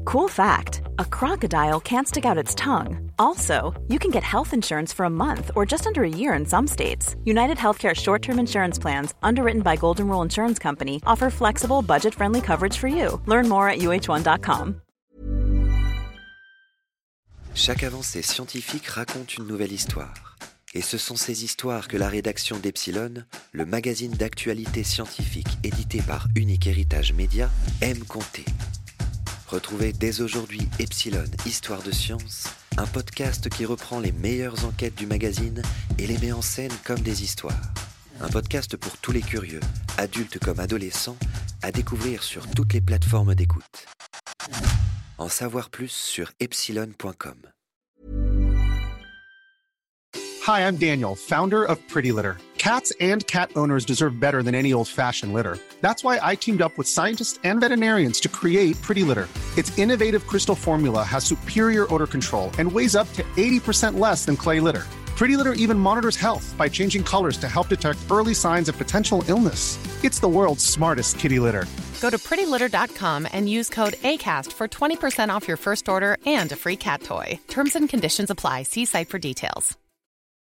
Cool fact, a crocodile can't stick out its tongue. Also, you can get health insurance for a month or just under a year in some states. United Healthcare short-term insurance plans, underwritten by Golden Rule Insurance Company, offer flexible, budget-friendly coverage for you. Learn more at uh1.com. Chaque avancée scientifique raconte une nouvelle histoire. Et ce sont ces histoires que la rédaction d'Epsilon, le magazine d'actualité scientifique édité par Unique Héritage Média, aime conter. Retrouvez dès aujourd'hui Epsilon Histoire de Science, un podcast qui reprend les meilleures enquêtes du magazine et les met en scène comme des histoires. Un podcast pour tous les curieux, adultes comme adolescents, à découvrir sur toutes les plateformes d'écoute. En savoir plus sur epsilon.com. Hi, I'm Daniel, founder of Pretty Litter. Cats and cat owners deserve better than any old-fashioned litter. That's why I teamed up with scientists and veterinarians to create Pretty Litter. Its innovative crystal formula has superior odor control and weighs up to 80% less than clay litter. Pretty Litter even monitors health by changing colors to help detect early signs of potential illness. It's the world's smartest kitty litter. Go to prettylitter.com and use code ACAST for 20% off your first order and a free cat toy. Terms and conditions apply. See site for details.